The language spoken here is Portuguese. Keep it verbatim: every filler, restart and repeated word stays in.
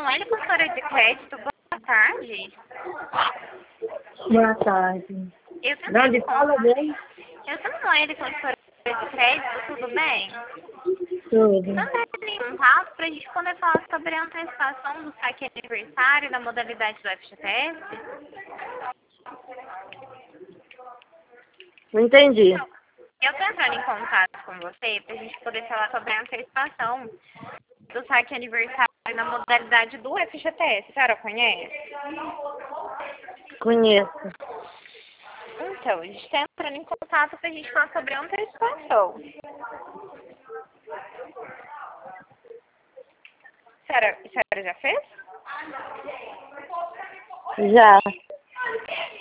Emanuele, consultora de crédito, boa tarde. Boa tarde. Eu também Não, de fala bem? Eu sou Emanuele, consultora de crédito, tudo bem? Tudo. Também um passo para a gente poder falar sobre a antecipação do saque aniversário da modalidade do F G T S. Não entendi. Eu estou entrando em contato com você para a gente poder falar sobre a antecipação do saque aniversário na modalidade do F G T S. A senhora conhece? Conheço. Então, a gente está entrando em contato para a gente falar sobre a antecipação. A senhora, a senhora já fez? Já.